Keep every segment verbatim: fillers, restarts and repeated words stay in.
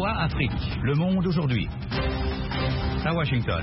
O A Afrique, le monde aujourd'hui. À Washington.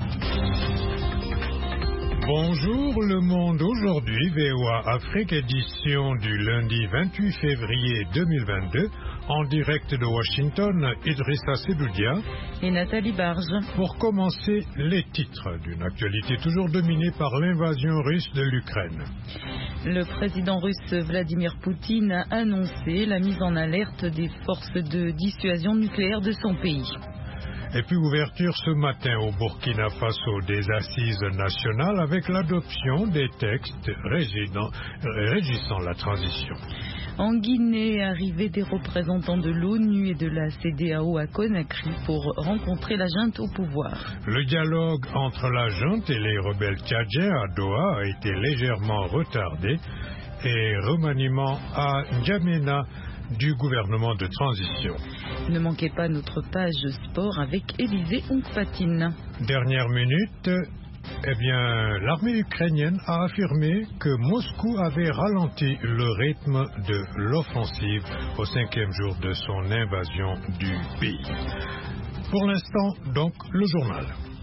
Bonjour, le monde aujourd'hui, V O A Afrique, édition du lundi vingt-huit février deux mille vingt-deux, en direct de Washington, Idrissa Sedoudia et Nathalie Barge. Pour commencer, les titres d'une actualité toujours dominée par l'invasion russe de l'Ukraine. Le président russe Vladimir Poutine a annoncé la mise en alerte des forces de dissuasion nucléaire de son pays. Et puis ouverture ce matin au Burkina Faso des assises nationales avec l'adoption des textes régissant, régissant la transition. En Guinée, arrivée des représentants de l'ONU et de la C D A O à Conakry pour rencontrer la junte au pouvoir. Le dialogue entre la junte et les rebelles tchadiens à Doha a été légèrement retardé et remaniement à N'Djamena du gouvernement de transition. Ne manquez pas notre page sport avec Élisée Onkpatine. Dernière minute, eh bien, l'armée ukrainienne a affirmé que Moscou avait ralenti le rythme de l'offensive au cinquième jour de son invasion du pays. Pour l'instant, donc, le journal.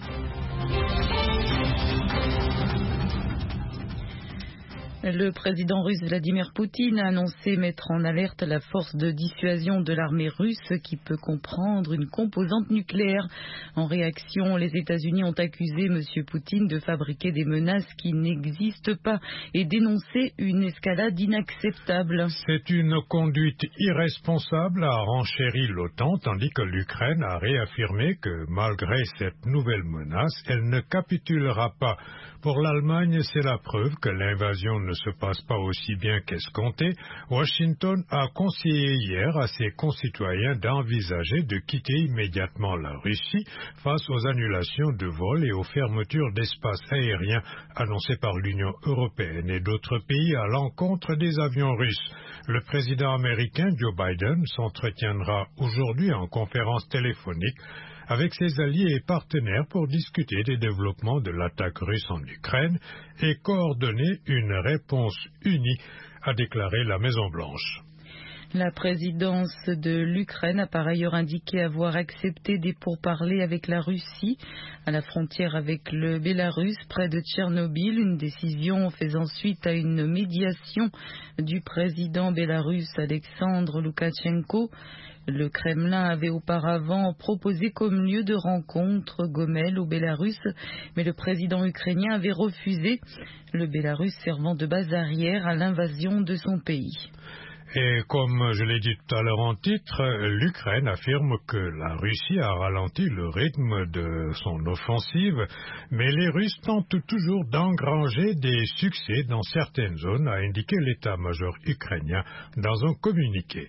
Le président russe Vladimir Poutine a annoncé mettre en alerte la force de dissuasion de l'armée russe qui peut comprendre une composante nucléaire. En réaction, les États-Unis ont accusé M. Poutine de fabriquer des menaces qui n'existent pas et dénoncé une escalade inacceptable. C'est une conduite irresponsable, a renchéri l'OTAN, tandis que l'Ukraine a réaffirmé que malgré cette nouvelle menace, elle ne capitulera pas. Pour l'Allemagne, c'est la preuve que l'invasion ne se passe pas aussi bien qu'escompté. Washington a conseillé hier à ses concitoyens d'envisager de quitter immédiatement la Russie face aux annulations de vols et aux fermetures d'espaces aériens annoncées par l'Union européenne et d'autres pays à l'encontre des avions russes. Le président américain Joe Biden s'entretiendra aujourd'hui en conférence téléphonique avec ses alliés et partenaires pour discuter des développements de l'attaque russe en Ukraine et coordonner une réponse unie, a déclaré la Maison-Blanche. La présidence de l'Ukraine a par ailleurs indiqué avoir accepté des pourparlers avec la Russie à la frontière avec le Bélarus près de Tchernobyl, une décision faisant suite à une médiation du président bélarusse Alexandre Loukachenko. Le Kremlin avait auparavant proposé comme lieu de rencontre Gomel au Bélarus, mais le président ukrainien avait refusé, le Bélarus servant de base arrière à l'invasion de son pays. Et comme je l'ai dit tout à l'heure en titre, l'Ukraine affirme que la Russie a ralenti le rythme de son offensive, mais les Russes tentent toujours d'engranger des succès dans certaines zones, a indiqué l'état-major ukrainien dans un communiqué.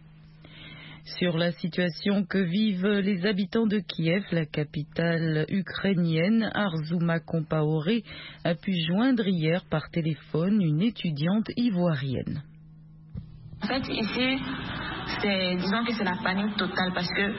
Sur la situation que vivent les habitants de Kiev, la capitale ukrainienne, Arzouma Compaoré a pu joindre hier par téléphone une étudiante ivoirienne. En fait, ici, c'est, disons que c'est la panique totale parce que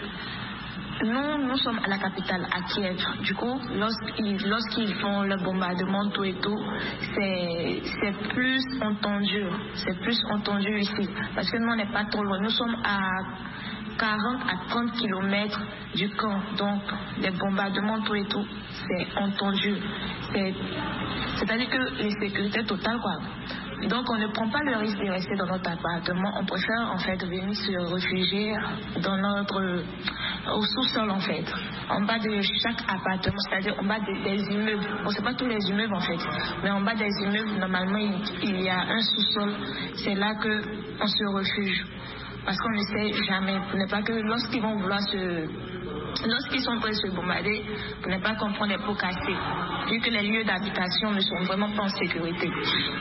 nous, nous sommes à la capitale, à Kiev. Du coup, lorsqu'ils, lorsqu'ils font le bombardement, tout et tout, c'est, c'est plus entendu. C'est plus entendu ici. Parce que nous, on n'est pas trop loin. Nous sommes à quarante à trente kilomètres du camp. Donc, les bombardements, tout et tout, c'est entendu. C'est, c'est-à-dire que l'insécurité totale, quoi. Donc, on ne prend pas le risque de rester dans notre appartement. On préfère, en fait, venir se réfugier dans notre, au sous-sol, en fait. En bas de chaque appartement, c'est-à-dire en bas des, des immeubles. Bon, c'est pas tous les immeubles, en fait. Mais en bas des immeubles, normalement, il, il y a un sous-sol. C'est là qu'on se refuge. Parce qu'on ne sait jamais. Pour ne pas que lorsqu'ils vont vouloir se... Lorsqu'ils sont prêts à se bombarder, pour ne pas qu'on prenne des pots cassés. Vu que les lieux d'habitation ne sont vraiment pas en sécurité.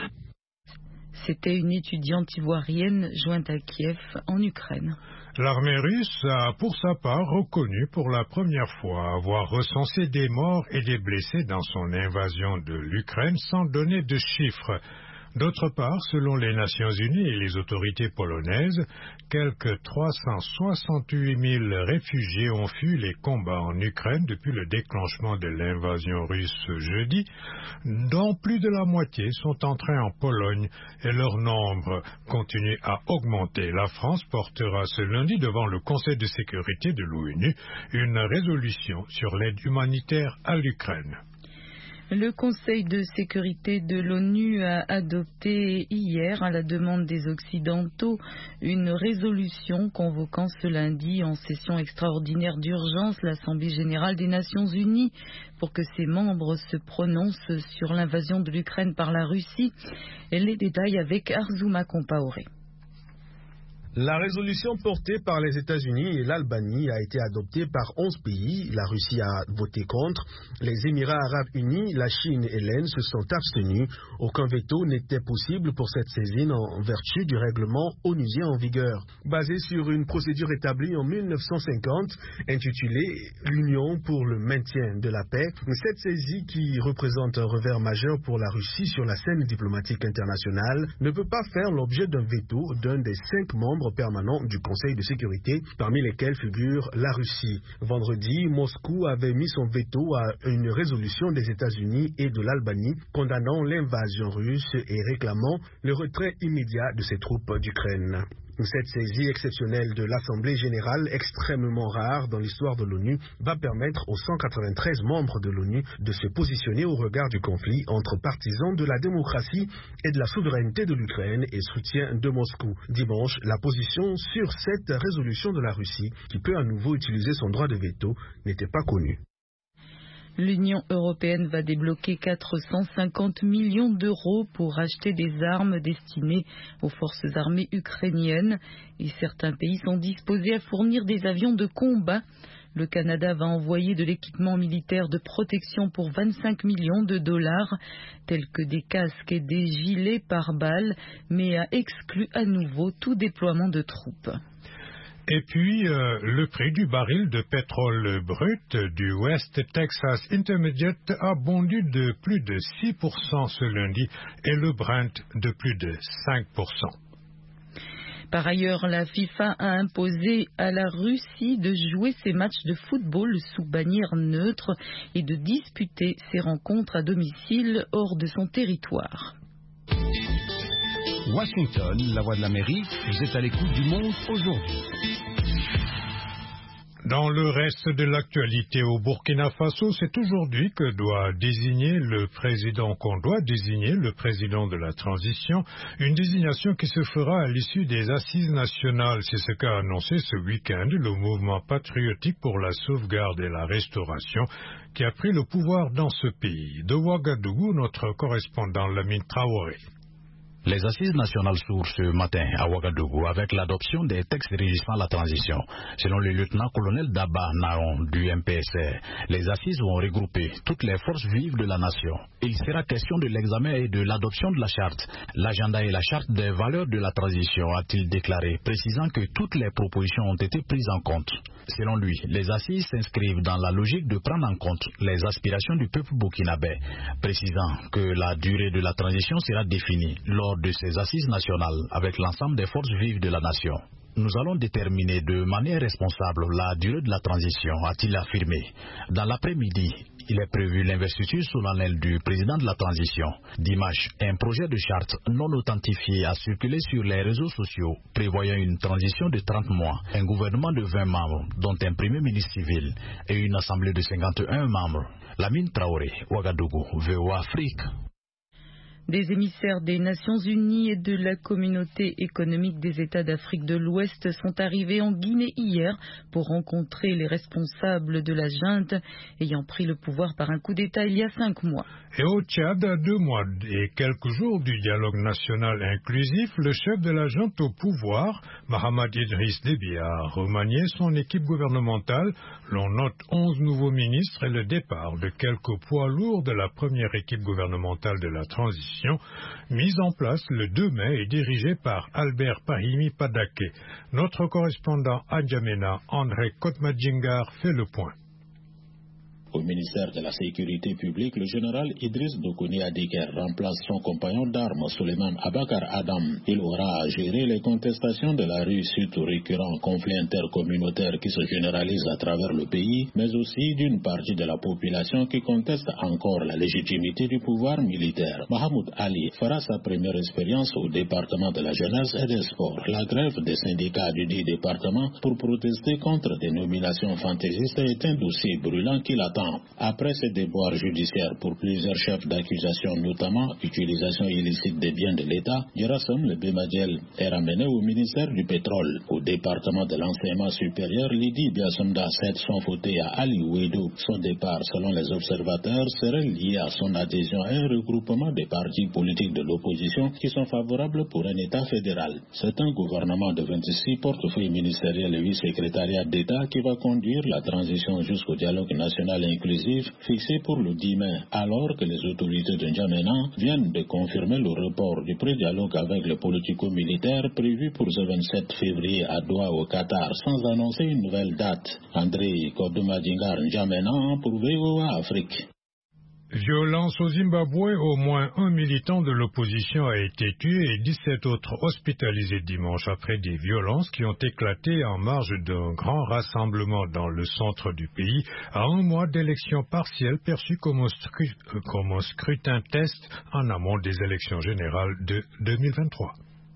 C'était une étudiante ivoirienne jointe à Kiev, en Ukraine. L'armée russe a pour sa part reconnu pour la première fois avoir recensé des morts et des blessés dans son invasion de l'Ukraine sans donner de chiffres. D'autre part, selon les Nations Unies et les autorités polonaises, quelques trois cent soixante-huit mille réfugiés ont fui les combats en Ukraine depuis le déclenchement de l'invasion russe ce jeudi, dont plus de la moitié sont entrés en Pologne et leur nombre continue à augmenter. La France portera ce lundi devant le Conseil de sécurité de l'ONU une résolution sur l'aide humanitaire à l'Ukraine. Le Conseil de sécurité de l'ONU a adopté hier, à la demande des Occidentaux, une résolution convoquant ce lundi en session extraordinaire d'urgence l'Assemblée générale des Nations unies pour que ses membres se prononcent sur l'invasion de l'Ukraine par la Russie. Et les détails avec Arzouma Compaoré. La résolution portée par les États-Unis et l'Albanie a été adoptée par onze pays. La Russie a voté contre. Les Émirats arabes unis, la Chine et l'Inde se sont abstenus. Aucun veto n'était possible pour cette saisine en vertu du règlement onusien en vigueur. Basé sur une procédure établie en mille neuf cent cinquante, intitulée l'Union pour le maintien de la paix, cette saisie, qui représente un revers majeur pour la Russie sur la scène diplomatique internationale, ne peut pas faire l'objet d'un veto d'un des cinq membres permanent du Conseil de sécurité, parmi lesquels figure la Russie. Vendredi, Moscou avait mis son veto à une résolution des États-Unis et de l'Albanie condamnant l'invasion russe et réclamant le retrait immédiat de ses troupes d'Ukraine. Cette saisie exceptionnelle de l'Assemblée générale, extrêmement rare dans l'histoire de l'ONU, va permettre aux cent quatre-vingt-treize membres de l'ONU de se positionner au regard du conflit entre partisans de la démocratie et de la souveraineté de l'Ukraine et soutien de Moscou. Dimanche, la position sur cette résolution de la Russie, qui peut à nouveau utiliser son droit de veto, n'était pas connue. L'Union européenne va débloquer quatre cent cinquante millions d'euros pour acheter des armes destinées aux forces armées ukrainiennes. Et certains pays sont disposés à fournir des avions de combat. Le Canada va envoyer de l'équipement militaire de protection pour vingt-cinq millions de dollars, tels que des casques et des gilets pare-balles, mais a exclu à nouveau tout déploiement de troupes. Et puis, euh, le prix du baril de pétrole brut du West Texas Intermediate a bondi de plus de six pour cent ce lundi et le Brent de plus de cinq pour cent. Par ailleurs, la FIFA a imposé à la Russie de jouer ses matchs de football sous bannière neutre et de disputer ses rencontres à domicile hors de son territoire. Washington, la voix de l'Amérique, vous êtes à l'écoute du monde aujourd'hui. Dans le reste de l'actualité au Burkina Faso, c'est aujourd'hui que doit désigner le président, qu'on doit désigner le président de la transition, une désignation qui se fera à l'issue des assises nationales. C'est ce qu'a annoncé ce week-end le mouvement patriotique pour la sauvegarde et la restauration qui a pris le pouvoir dans ce pays. De Ouagadougou, notre correspondant Lamine Traoré. Les assises nationales s'ouvrent ce matin à Ouagadougou avec l'adoption des textes régissant la transition. Selon le lieutenant-colonel Daba Naron du M P S R, les assises vont regrouper toutes les forces vives de la nation. Il sera question de l'examen et de l'adoption de la charte, l'agenda et la charte des valeurs de la transition, a-t-il déclaré, précisant que toutes les propositions ont été prises en compte. Selon lui, les assises s'inscrivent dans la logique de prendre en compte les aspirations du peuple burkinabé, précisant que la durée de la transition sera définie lors de ces assises nationales avec l'ensemble des forces vives de la nation. Nous allons déterminer de manière responsable la durée de la transition, a-t-il affirmé. Dans l'après-midi, il est prévu l'investiture solennelle du président de la transition. Dimanche, un projet de charte non authentifié a circulé sur les réseaux sociaux, prévoyant une transition de trente mois, un gouvernement de vingt membres, dont un premier ministre civil, et une assemblée de cinquante et un membres. Lamine Traoré, Ouagadougou, V O A Afrique. Des émissaires des Nations Unies et de la Communauté économique des États d'Afrique de l'Ouest sont arrivés en Guinée hier pour rencontrer les responsables de la junte ayant pris le pouvoir par un coup d'État il y a cinq mois. Et au Tchad, à deux mois et quelques jours du dialogue national inclusif, le chef de la junte au pouvoir, Mahamad Idriss Déby, a remanié son équipe gouvernementale. L'on note onze nouveaux ministres et le départ de quelques poids lourds de la première équipe gouvernementale de la transition, mise en place le deux mai et dirigée par Albert Pahimi Padaké. Notre correspondant à N'Djamena, André Kotmadjingar, fait le point. Au ministère de la Sécurité publique, le général Idriss Dokoni Adiker remplace son compagnon d'armes Suleiman Abakar Adam. Il aura à gérer les contestations de la rue suite aux récurrents conflits intercommunautaires qui se généralisent à travers le pays, mais aussi d'une partie de la population qui conteste encore la légitimité du pouvoir militaire. Mahamoud Ali fera sa première expérience au département de la jeunesse et des sports. La grève des syndicats du dit département pour protester contre des nominations fantaisistes est un dossier brûlant qui l'attend. Après ces déboires judiciaires pour plusieurs chefs d'accusation, notamment utilisation illicite des biens de l'État, Gerasim Lebemadiel est ramené au ministère du pétrole. Au département de l'enseignement supérieur, Lydie Biasumda cède son fauteuil à Ali Ouedou. Son départ, selon les observateurs, serait lié à son adhésion à un regroupement des partis politiques de l'opposition qui sont favorables pour un État fédéral. C'est un gouvernement de vingt-six portefeuilles ministériels et huit secrétariats d'État qui va conduire la transition jusqu'au dialogue national inclusif fixé pour le dix mai, alors que les autorités de N'Djamena viennent de confirmer le report du pré-dialogue avec les politico-militaires prévu pour ce vingt-sept février à Doha au Qatar, sans annoncer une nouvelle date. André Kodomadingar N'Djamena pour V O A Afrique. Violence au Zimbabwe, au moins un militant de l'opposition a été tué et dix-sept autres hospitalisés dimanche après des violences qui ont éclaté en marge d'un grand rassemblement dans le centre du pays à un mois d'élections partielles perçues comme un, scru- comme un scrutin test en amont des élections générales de deux mille vingt-trois.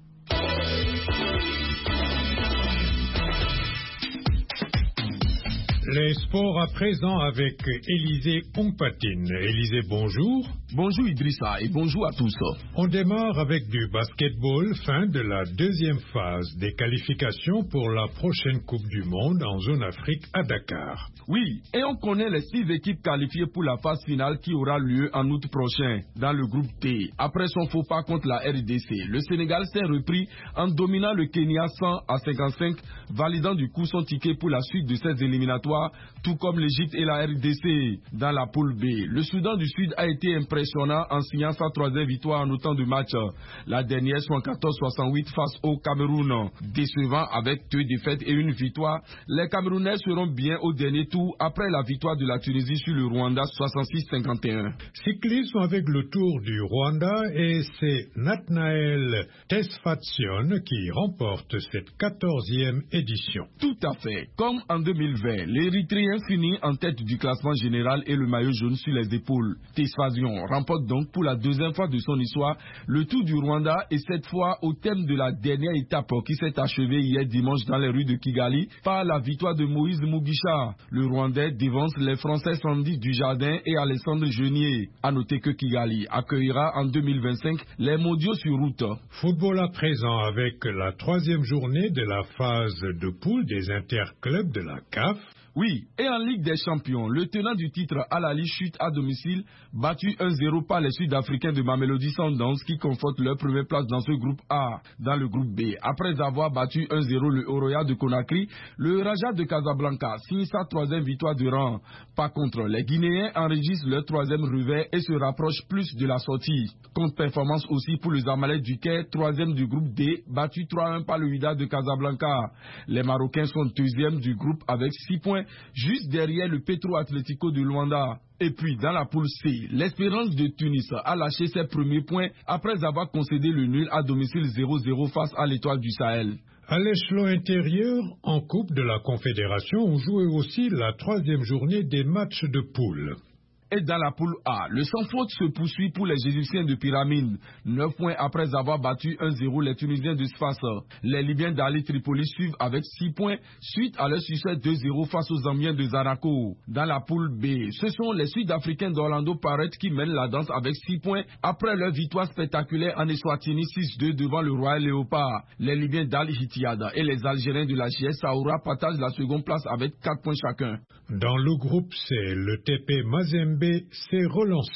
Les sports à présent avec Élisée Ompatine. Élisée, bonjour. Bonjour Idrissa et bonjour à tous. On démarre avec du basketball, fin de la deuxième phase des qualifications pour la prochaine Coupe du Monde en zone Afrique à Dakar. Oui, et on connaît les six équipes qualifiées pour la phase finale qui aura lieu en août prochain dans le groupe T. Après son faux pas contre la R D C, le Sénégal s'est repris en dominant le Kenya cent à cinquante-cinq, validant du coup son ticket pour la suite de ces éliminatoires, tout comme l'Égypte et la R D C. Dans la poule B, le Soudan du Sud a été impressionnant en signant sa troisième victoire en autant de matchs. La dernière soixante-quatorze à soixante-huit face au Cameroun. Décevant avec deux défaites et une victoire, les Camerounais seront bien au dernier tour après la victoire de la Tunisie sur le Rwanda soixante-six à cinquante et un. Cyclisme avec le Tour du Rwanda et c'est Nathanael Tesfatsion qui remporte cette quatorzième édition. Tout à fait. Comme en deux mille vingt, l'Érythréen finit en tête du classement général et le maillot jaune sur les épaules. Tesfatsion remporte donc pour la deuxième fois de son histoire le Tour du Rwanda et cette fois au thème de la dernière étape qui s'est achevée hier dimanche dans les rues de Kigali par la victoire de Moïse Mugisha. Le Rwandais dévance les Français Sandy Dujardin et Alessandre Genier. A noter que Kigali accueillera en deux mille vingt-cinq les mondiaux sur route. Football à présent avec la troisième journée de la phase de poule des interclubs de la C A F. Oui, et en Ligue des Champions, le tenant du titre Al-Ahly chute à domicile, battu un zéro par les Sud-Africains de Mamelodi Sundowns qui confortent leur première place dans ce groupe A. Dans le groupe B, après avoir battu un zéro le Oroya de Conakry, le Raja de Casablanca signe sa troisième victoire de rang. Par contre, les Guinéens enregistrent leur troisième revers et se rapprochent plus de la sortie. Contre-performance aussi pour le Zamalek du Caire, troisième du groupe D, battu trois à un par le Wydad de Casablanca. Les Marocains sont deuxième du groupe avec six points, juste derrière le Petro Atlético de Luanda. Et puis, dans la poule C, l'Espérance de Tunis a lâché ses premiers points après avoir concédé le nul à domicile zéro zéro face à l'Étoile du Sahel. À l'échelon intérieur, en Coupe de la Confédération, on jouait aussi la troisième journée des matchs de poule. Et dans la poule A, le sans-faute se poursuit pour les Égyptiens de Pyramide. neuf points après avoir battu un zéro les Tunisiens de Sfax. Les Libyens d'Ali Tripoli suivent avec six points suite à leur succès deux zéro face aux Zambiens de Zaraco. Dans la poule B, ce sont les Sud-Africains d'Orlando Pirates qui mènent la danse avec six points après leur victoire spectaculaire en Eswatini six deux devant le Royal Léopard. Les Libyens d'Al Ittihad et les Algériens de la J S Saoura partagent la seconde place avec quatre points chacun. Dans le groupe C, le T P Mazembe s'est relancé.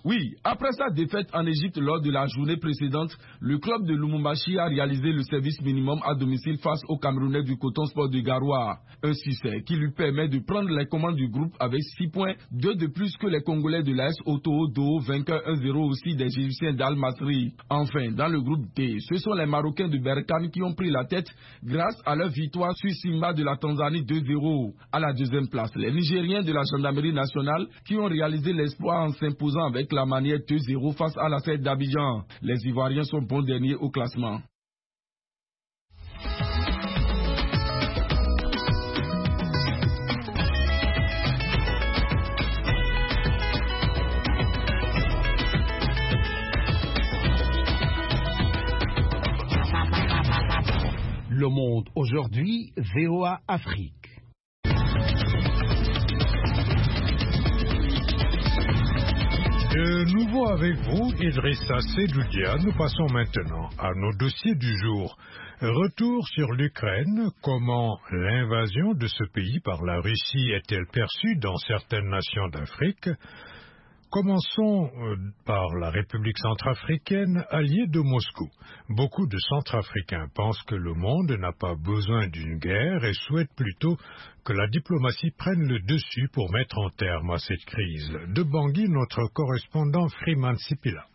Oui, après sa défaite en Égypte lors de la journée précédente, le club de Lubumbashi a réalisé le service minimum à domicile face aux Camerounais du Coton Sport de Garoua. Un succès qui lui permet de prendre les commandes du groupe avec six points, deux de plus que les Congolais de l'A S Oto Do, vainqueur un zéro aussi des Égyptiens d'Al Masri. Enfin, dans le groupe D, ce sont les Marocains de Berkane qui ont pris la tête grâce à leur victoire sur Simba de la Tanzanie deux zéro. À la deuxième place, les Nigériens de la Gendarmerie nationale qui ont réalisé l'espoir en s'imposant avec la manière deux zéro face à la fête d'Abidjan. Les Ivoiriens sont bons derniers au classement. Le Monde aujourd'hui, V O A Afrique. De nouveau avec vous, Idrissa Sedoudia. Nous passons maintenant à nos dossiers du jour. Retour sur l'Ukraine. Comment l'invasion de ce pays par la Russie est-elle perçue dans certaines nations d'Afrique? Commençons par la République centrafricaine, alliée de Moscou. Beaucoup de Centrafricains pensent que le monde n'a pas besoin d'une guerre et souhaitent plutôt que la diplomatie prenne le dessus pour mettre un terme à cette crise. De Bangui, notre correspondant Freeman Sipila.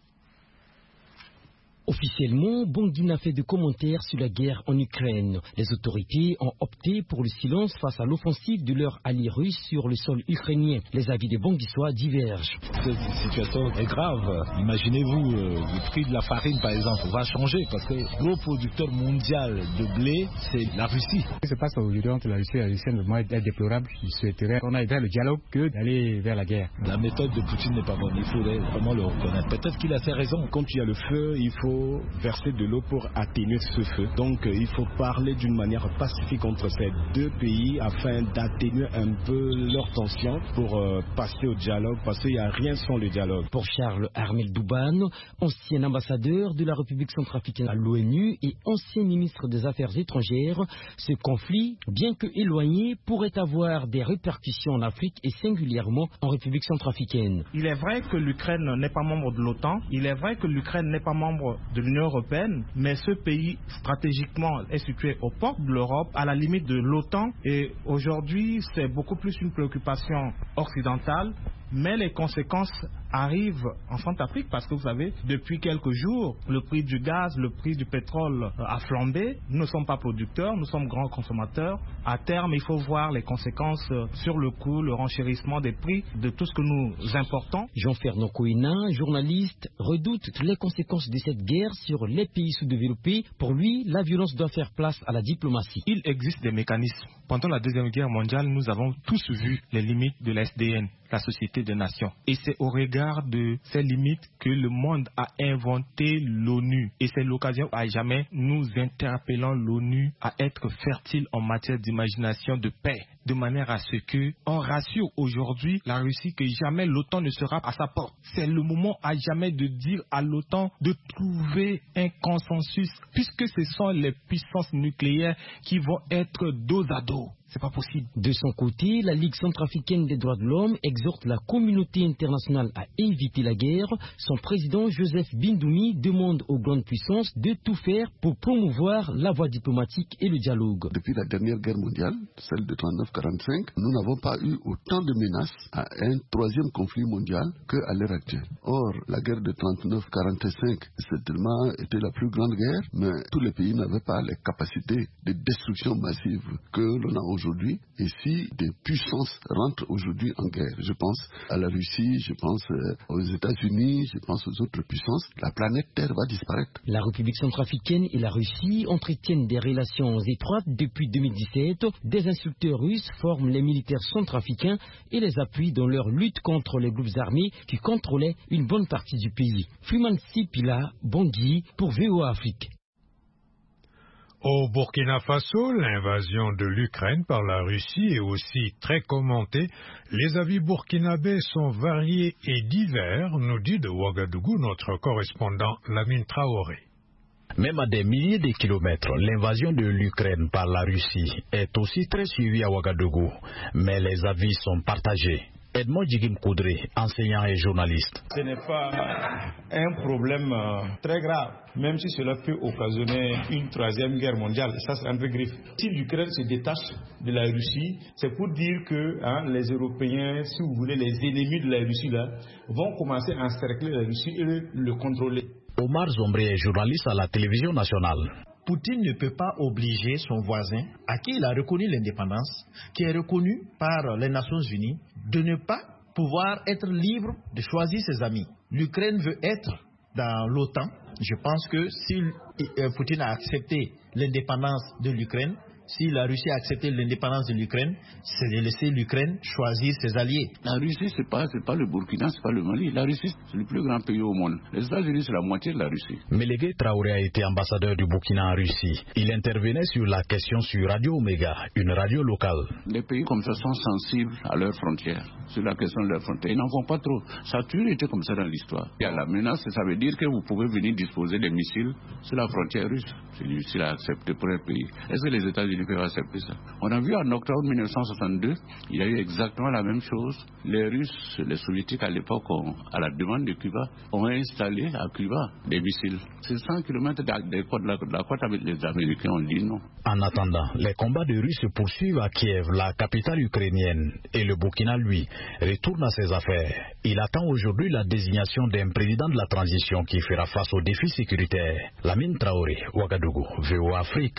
Officiellement, Bangui n'a fait de commentaires sur la guerre en Ukraine. Les autorités ont opté pour le silence face à l'offensive de leur allié russe sur le sol ukrainien. Les avis des Banguissois divergent. Cette situation est grave. Imaginez-vous, euh, le prix de la farine, par exemple, va changer parce que le gros producteur mondial de blé, c'est la Russie. Ce qui se passe aujourd'hui entre la Russie et la Russie est déplorable. Je souhaiterais qu'on aille vers le dialogue que d'aller vers la guerre. La méthode de Poutine n'est pas bonne. Il faudrait vraiment le reconnaître. Peut-être qu'il a ses raisons. Quand il y a le feu, il faut verser de l'eau pour atténuer ce feu. Donc euh, il faut parler d'une manière pacifique entre ces deux pays afin d'atténuer un peu leur tension pour euh, passer au dialogue parce qu'il n'y a rien sans le dialogue. Pour Charles Armel Douban, ancien ambassadeur de la République centrafricaine à l'ONU et ancien ministre des Affaires étrangères, ce conflit, bien que éloigné, pourrait avoir des répercussions en Afrique et singulièrement en République centrafricaine. Il est vrai que l'Ukraine n'est pas membre de l'OTAN, il est vrai que l'Ukraine n'est pas membre de l'Union européenne, mais ce pays stratégiquement est situé aux portes de l'Europe, à la limite de l'OTAN, et aujourd'hui c'est beaucoup plus une préoccupation occidentale, mais les conséquences arrivent en Centrafrique parce que vous savez, depuis quelques jours, le prix du gaz, le prix du pétrole a flambé. Nous ne sommes pas producteurs, nous sommes grands consommateurs. À terme, il faut voir les conséquences sur le coût, le renchérissement des prix de tout ce que nous importons. Jean-Fernand Coïna, journaliste, redoute les conséquences de cette guerre sur les pays sous-développés. Pour lui, la violence doit faire place à la diplomatie. Il existe des mécanismes. Pendant la Deuxième Guerre mondiale, nous avons tous vu les limites de la S D N, la Société des Nations. Et c'est au regard de ces limites que le monde a inventé l'ONU. Et c'est l'occasion à jamais, nous interpellons l'ONU à être fertile en matière d'imagination de paix, de manière à ce que on rassure aujourd'hui la Russie que jamais l'OTAN ne sera à sa porte. C'est le moment à jamais de dire à l'OTAN de trouver un consensus, puisque ce sont les puissances nucléaires qui vont être dos à dos. C'est pas possible. De son côté, la Ligue centrafricaine des droits de l'homme exhorte la communauté internationale à éviter la guerre. Son président Joseph Bindoumi demande aux grandes puissances de tout faire pour promouvoir la voie diplomatique et le dialogue. Depuis la dernière guerre mondiale, celle de trente-neuf quarante-cinq, nous n'avons pas eu autant de menaces à un troisième conflit mondial qu'à l'heure actuelle. Or, la guerre de trente-neuf quarante-cinq, certainement était la plus grande guerre, mais tous les pays n'avaient pas les capacités de destruction massive que l'on a aujourd'hui. Aujourd'hui, et si des puissances rentrent aujourd'hui en guerre, je pense à la Russie, je pense aux États-Unis, je pense aux autres puissances, la planète Terre va disparaître. La République centrafricaine et la Russie entretiennent des relations étroites depuis deux mille dix-sept. Des instructeurs russes forment les militaires centrafricains et les appuient dans leur lutte contre les groupes armés qui contrôlaient une bonne partie du pays. Freeman Sipila, Bangui, pour V O A Afrique. Au Burkina Faso, l'invasion de l'Ukraine par la Russie est aussi très commentée. Les avis burkinabés sont variés et divers, nous dit de Ouagadougou notre correspondant Lamine Traoré. Même à des milliers de kilomètres, l'invasion de l'Ukraine par la Russie est aussi très suivie à Ouagadougou. Mais les avis sont partagés. Edmond Djigim Koudré, enseignant et journaliste. Ce n'est pas un problème très grave, même si cela peut occasionner une troisième guerre mondiale. Ça, c'est un peu griffe. Si l'Ukraine se détache de la Russie, c'est pour dire que hein, les Européens, si vous voulez, les ennemis de la Russie, là, vont commencer à encercler la Russie et le, le contrôler. Omar Zombré est journaliste à la télévision nationale. Poutine ne peut pas obliger son voisin, à qui il a reconnu l'indépendance, qui est reconnu par les Nations Unies, de ne pas pouvoir être libre de choisir ses amis. L'Ukraine veut être dans l'OTAN. Je pense que si Poutine a accepté l'indépendance de l'Ukraine, si la Russie a accepté l'indépendance de l'Ukraine, c'est de laisser l'Ukraine choisir ses alliés. La Russie, c'est pas, c'est pas le Burkina, c'est pas le Mali. La Russie, c'est le plus grand pays au monde. Les États-Unis, c'est la moitié de la Russie. Mélégué Traoré a été ambassadeur du Burkina en Russie. Il intervenait sur la question sur Radio Omega, une radio locale. Les pays comme ça sont sensibles à leurs frontières, sur la question de leurs frontières. Ils n'en font pas trop. Ça a toujours été comme ça dans l'histoire. Il y a la menace, ça veut dire que vous pouvez venir disposer des missiles sur la frontière russe. C'est difficile à accepter pour un pays. Est-ce que les États-Unis peuvent accepter ça? On a vu en octobre mille neuf cent soixante-deux, il y a eu exactement la même chose. Les Russes, les Soviétiques à l'époque, à la demande de Cuba, ont installé à Cuba des missiles. C'est cent kilomètres de la, de la côte avec les Américains, on dit non. En attendant, les combats de Russes se poursuivent à Kiev, la capitale ukrainienne, et le Burkina, lui, retourne à ses affaires. Il attend aujourd'hui la désignation d'un président de la transition qui fera face aux défis sécuritaires. Lamine Traoré, Ouagadougou, V O A Afrique.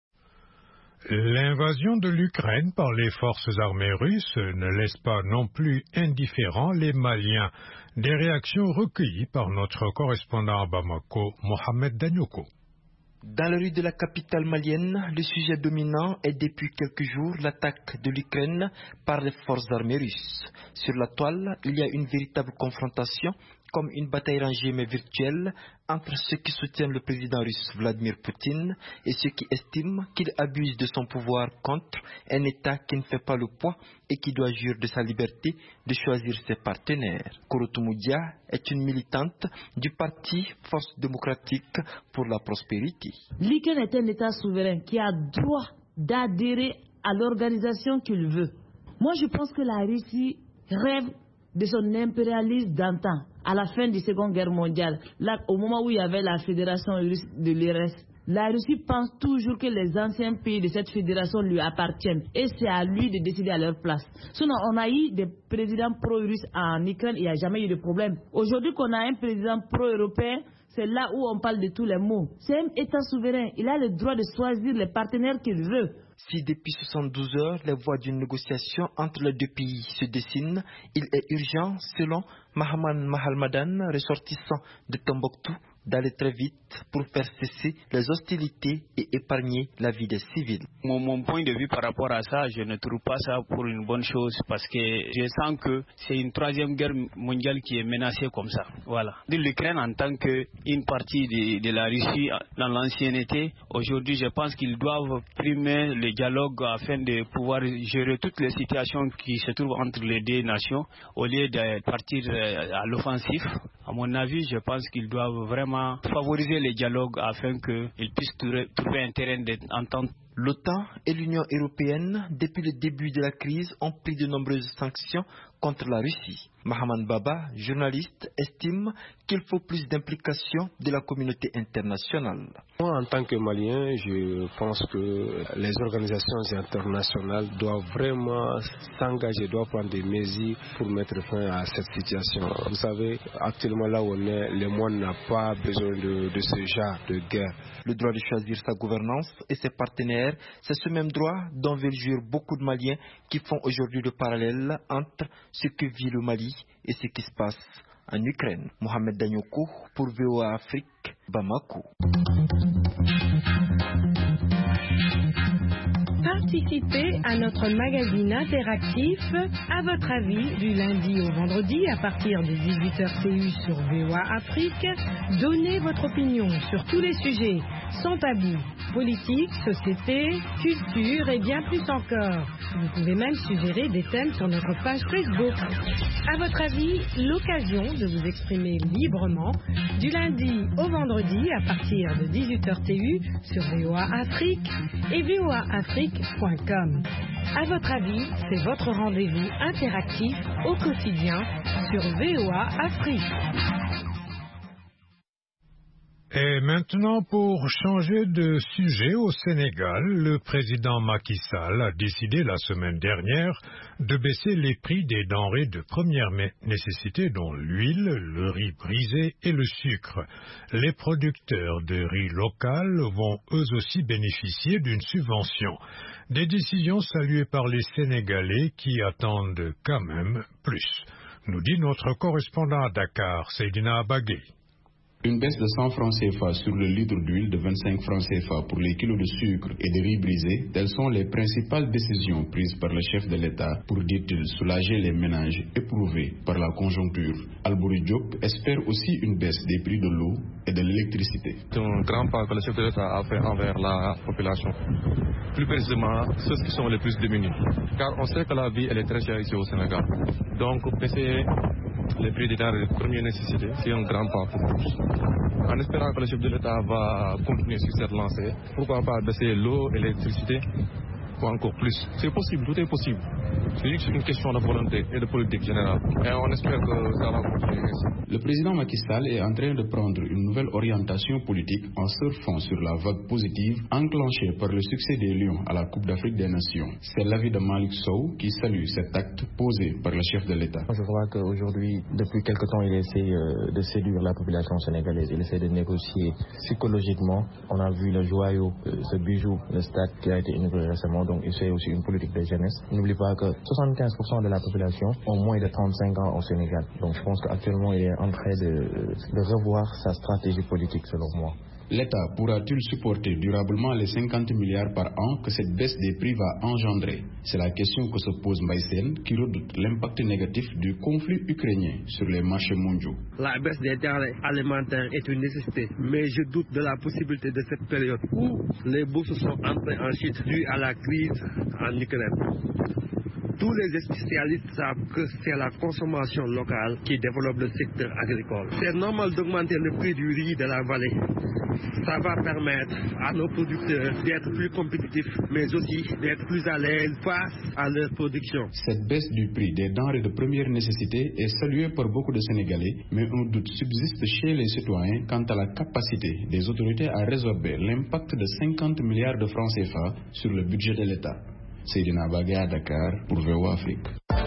L'invasion de l'Ukraine par les forces armées russes ne laisse pas non plus indifférents les Maliens. Des réactions recueillies par notre correspondant à Bamako, Mohamed Danyoko. Dans la rue de la capitale malienne, le sujet dominant est depuis quelques jours l'attaque de l'Ukraine par les forces armées russes. Sur la toile, il y a une véritable confrontation, comme une bataille rangée mais virtuelle, entre ceux qui soutiennent le président russe Vladimir Poutine et ceux qui estiment qu'il abuse de son pouvoir contre un État qui ne fait pas le poids et qui doit jouir de sa liberté de choisir ses partenaires. Korotumoudia est une militante du parti Force démocratique pour la prospérité. L'Ukraine est un État souverain qui a droit d'adhérer à l'organisation qu'il veut. Moi, je pense que la Russie rêve de son impérialisme d'antan, à la fin de la Seconde Guerre mondiale, là, au moment où il y avait la fédération russe de l'U R S, la Russie pense toujours que les anciens pays de cette fédération lui appartiennent et c'est à lui de décider à leur place. Sinon, on a eu des présidents pro-russes en Ukraine, il n'y a jamais eu de problème. Aujourd'hui qu'on a un président pro-européen, c'est là où on parle de tous les mots. C'est un État souverain, il a le droit de choisir les partenaires qu'il veut. Si depuis soixante-douze heures, les voies d'une négociation entre les deux pays se dessinent, il est urgent, selon Mahaman Mahalmadan, ressortissant de Tombouctou, d'aller très vite pour faire cesser les hostilités et épargner la vie des civils. Mon, mon point de vue par rapport à ça, je ne trouve pas ça pour une bonne chose parce que je sens que c'est une troisième guerre mondiale qui est menacée comme ça. Voilà. L'Ukraine en tant qu'une partie de, de la Russie dans l'ancienneté, aujourd'hui je pense qu'ils doivent primer le dialogue afin de pouvoir gérer toutes les situations qui se trouvent entre les deux nations au lieu de partir à l'offensif. À mon avis, je pense qu'ils doivent vraiment favoriser les dialogues afin qu'ils puissent trouver un terrain d'entente. L'OTAN et l'Union européenne, depuis le début de la crise, ont pris de nombreuses sanctions contre la Russie. Mahaman Baba, journaliste, estime qu'il faut plus d'implication de la communauté internationale. Moi, en tant que Malien, je pense que les organisations internationales doivent vraiment s'engager, doivent prendre des mesures pour mettre fin à cette situation. Vous savez, actuellement là où on est, le monde n'a pas besoin de, de ce genre de guerre. Le droit de choisir sa gouvernance et ses partenaires, c'est ce même droit dont veulent jouir beaucoup de Maliens qui font aujourd'hui le parallèle entre ce que vit le Mali et ce qui se passe en Ukraine. Mohamed Danyoko pour V O A Afrique, Bamako. Participez à notre magazine interactif À votre avis du lundi au vendredi à partir de dix-huit heures T U sur V O A Afrique. Donnez votre opinion sur tous les sujets sans tabou. politique, société, culture et bien plus encore. Vous pouvez même suggérer des thèmes sur notre page Facebook. À votre avis, l'occasion de vous exprimer librement du lundi au vendredi à partir de dix-huit heures T U sur V O A Afrique et V O A Afrique point com. À votre avis, c'est votre rendez-vous interactif au quotidien sur V O A Afrique. Et maintenant, pour changer de sujet au Sénégal, le président Macky Sall a décidé la semaine dernière de baisser les prix des denrées de première nécessité, dont l'huile, le riz brisé et le sucre. Les producteurs de riz local vont eux aussi bénéficier d'une subvention. Des décisions saluées par les Sénégalais qui attendent quand même plus, nous dit notre correspondant à Dakar, Seydina Abagé. Une baisse de cent francs C F A sur le litre d'huile, de vingt-cinq francs C F A pour les kilos de sucre et de riz brisé, telles sont les principales décisions prises par le chef de l'État pour, dit-il, soulager les ménages éprouvés par la conjoncture. Albouri Diop espère aussi une baisse des prix de l'eau et de l'électricité. C'est un grand pas que le chef de l'État a fait envers la population, plus précisément ceux qui sont les plus démunis. Car on sait que la vie elle est très chère ici au Sénégal. Donc baisser les prix des denrées de première nécessité, c'est un grand pas pour tous. En espérant que le chef de l'État va continuer sur cette lancée, pourquoi pas baisser l'eau et l'électricité pour encore plus. C'est possible, tout est possible. C'est juste une question de volonté et de politique générale. Et on espère que ça va continuer ainsi. Le président Macky Sall est en train de prendre une nouvelle orientation politique en surfant sur la vague positive enclenchée par le succès des Lions à la Coupe d'Afrique des Nations. C'est l'avis de Malik Sow qui salue cet acte posé par le chef de l'État. Je crois qu'aujourd'hui, depuis quelque temps, il essaie de séduire la population sénégalaise. Il essaie de négocier psychologiquement. On a vu le joyau, ce bijou, le stade qui a été inauguré récemment. Donc il fait aussi une politique de jeunesse. N'oublie pas que soixante-quinze pour cent de la population ont moins de trente-cinq ans au Sénégal. Donc je pense qu'actuellement il est en train de, de revoir sa stratégie politique selon moi. L'État pourra-t-il supporter durablement les cinquante milliards par an que cette baisse des prix va engendrer? C'est la question que se pose Mbaïsen, qui redoute l'impact négatif du conflit ukrainien sur les marchés mondiaux. La baisse des denrées alimentaires est une nécessité, mais je doute de la possibilité de cette période où les bourses sont entrées en chute due à la crise en Ukraine. Tous les spécialistes savent que c'est la consommation locale qui développe le secteur agricole. C'est normal d'augmenter le prix du riz de la vallée. Ça va permettre à nos producteurs d'être plus compétitifs, mais aussi d'être plus à l'aise face à leur production. Cette baisse du prix des denrées de première nécessité est saluée par beaucoup de Sénégalais, mais un doute subsiste chez les citoyens quant à la capacité des autorités à résorber l'impact de cinquante milliards de francs C F A sur le budget de l'État. Seydina Bagé à Dakar pour V O A Afrique.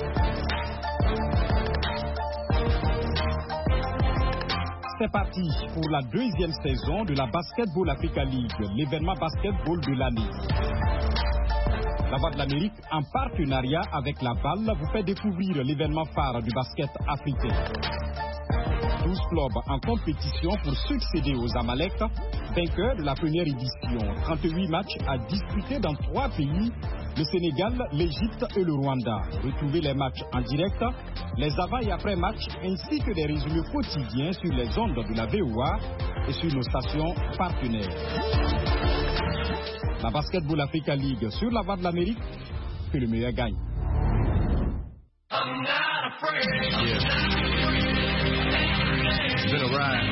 C'est parti pour la deuxième saison de la Basketball Africa League, l'événement basketball de l'année. La Voix de l'Amérique, en partenariat avec la Balle, vous fait découvrir l'événement phare du basket africain. douze clubs en compétition pour succéder aux Amalek, vainqueurs de la première édition. trente-huit matchs à disputer dans trois pays, le Sénégal, l'Égypte et le Rwanda. Retrouvez les matchs en direct, les avant et après matchs, ainsi que des résumés quotidiens sur les ondes de la V O A et sur nos stations partenaires. La Basketball Africa League sur la Voix de l'Amérique, que le meilleur gagne. It's been a ride.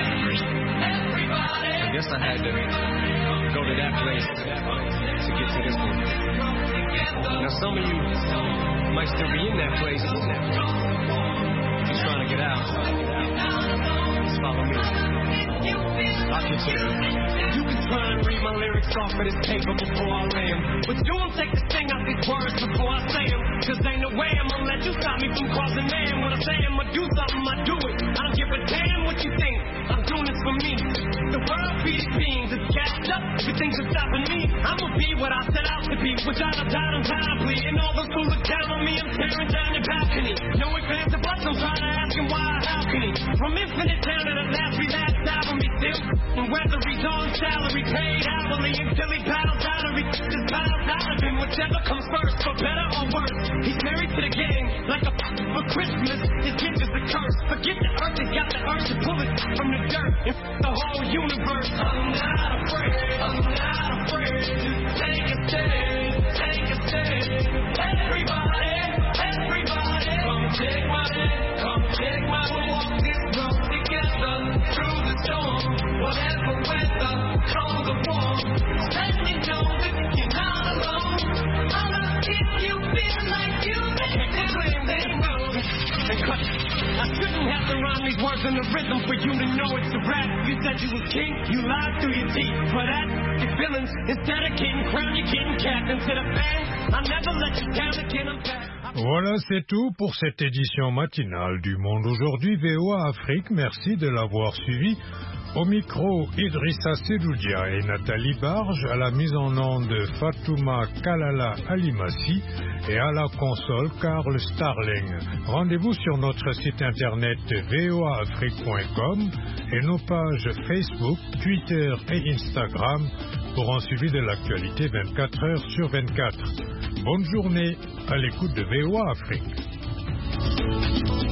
I guess I had to go to that place to get to this one. Now some of you might still be in that place. You're trying to get out. Just follow me. I'll get you. You can try and read my lyrics off of this paper before I lay them, but you won't take the sting out these words before I say them. Cause ain't no way I'm gonna let you stop me from causing man. When I say I'm gonna do something, I do it. I don't give a damn what you think. I'm doing this for me. The world beats beings, it's catched up. Everything's just stopping me. I'ma be what I set out to be, which I don't doubt undoubtedly. And all those who look down on me, I'm tearing down your balcony. No advance of bless, I'm trying to ask him why, how can he? From infinite down to the last relapse album, he still. And whether he's on salary, paid hourly, until he bows out or he just bows out of him. Whichever comes first, for better or worse. He's married to the game, like a f- for Christmas. His gift is a curse. Forget the earth, he's got the urge to pull it from the dirt and f- the whole universe. I'm not afraid, I'm not in the rhythm for you to know it's a rap. You said you was king, you lied through your teeth. For that, your feelings, instead of getting crowned, you're getting capped into the band. I never let you down again, I'm back. Voilà, c'est tout pour cette édition matinale du Monde Aujourd'hui V O A Afrique. Merci de l'avoir suivi. Au micro, Idrissa Sedoudia et Nathalie Barge, à la mise en onde Fatouma Kalala Alimassi et à la console Karl Starling. Rendez-vous sur notre site internet v o a afrique point com et nos pages Facebook, Twitter et Instagram pour un suivi de l'actualité vingt-quatre heures sur vingt-quatre. Bonne journée à l'écoute de V O A Afrique.